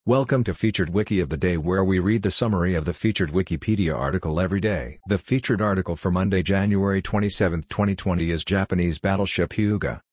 Welcome to Featured Wiki of the Day, where we read the summary of the featured Wikipedia article every day. The featured article for Monday, January 27, 2020 is Japanese battleship Hyuga.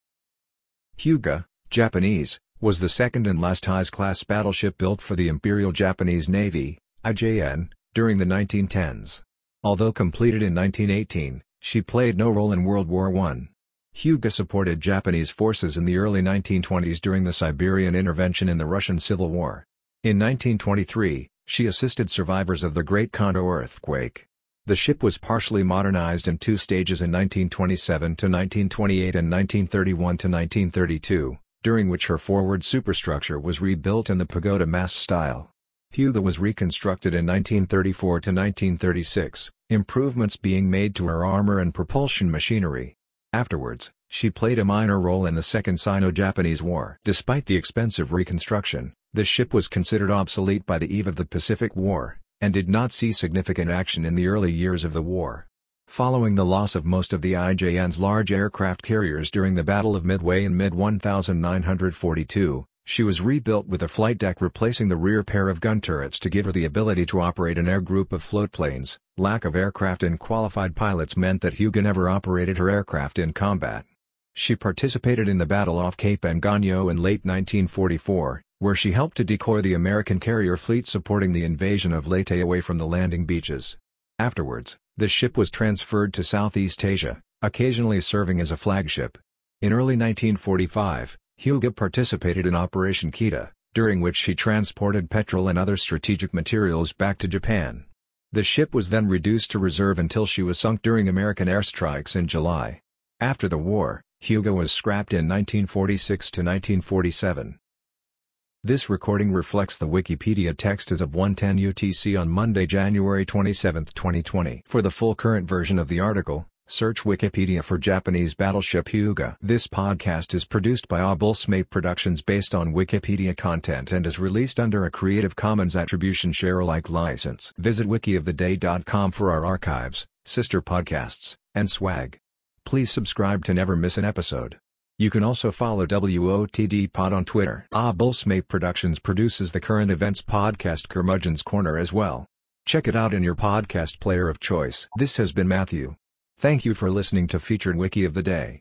Hyuga, Japanese, was the second and last Highs-class battleship built for the Imperial Japanese Navy, IJN, during the 1910s. Although completed in 1918, she played no role in World War I. Hyuga supported Japanese forces in the early 1920s during the Siberian intervention in the Russian Civil War. In 1923, she assisted survivors of the Great Kanto earthquake. The ship was partially modernized in two stages in 1927 to 1928 and 1931 to 1932, during which her forward superstructure was rebuilt in the pagoda mast style. Hyuga was reconstructed in 1934 to 1936, improvements being made to her armor and propulsion machinery. Afterwards, she played a minor role in the Second Sino-Japanese War. Despite the expensive reconstruction, the ship was considered obsolete by the eve of the Pacific War, and did not see significant action in the early years of the war. Following the loss of most of the IJN's large aircraft carriers during the Battle of Midway in mid-1942, she was rebuilt with a flight deck replacing the rear pair of gun turrets to give her the ability to operate an air group of floatplanes. Lack of aircraft and qualified pilots meant that Hyuga never operated her aircraft in combat. She participated in the battle off Cape Engano in late 1944, where she helped to decoy the American carrier fleet supporting the invasion of Leyte away from the landing beaches. Afterwards, the ship was transferred to Southeast Asia, occasionally serving as a flagship. In early 1945, Hyuga participated in Operation Kita, during which she transported petrol and other strategic materials back to Japan. The ship was then reduced to reserve until she was sunk during American airstrikes in July. After the war, Hyuga was scrapped in 1946 to 1947. This recording reflects the Wikipedia text as of 1:10 UTC on Monday, January 27, 2020. For the full current version of the article, search Wikipedia for Japanese battleship Hyuga. This podcast is produced by Abulsmate Productions based on Wikipedia content and is released under a Creative Commons Attribution Share Alike license. Visit wikioftheday.com for our archives, sister podcasts, and swag. Please subscribe to never miss an episode. You can also follow WOTD Pod on Twitter. Abulsmate Productions produces the current events podcast Curmudgeon's Corner as well. Check it out in your podcast player of choice. This has been Matthew. Thank you for listening to Featured Wiki of the Day.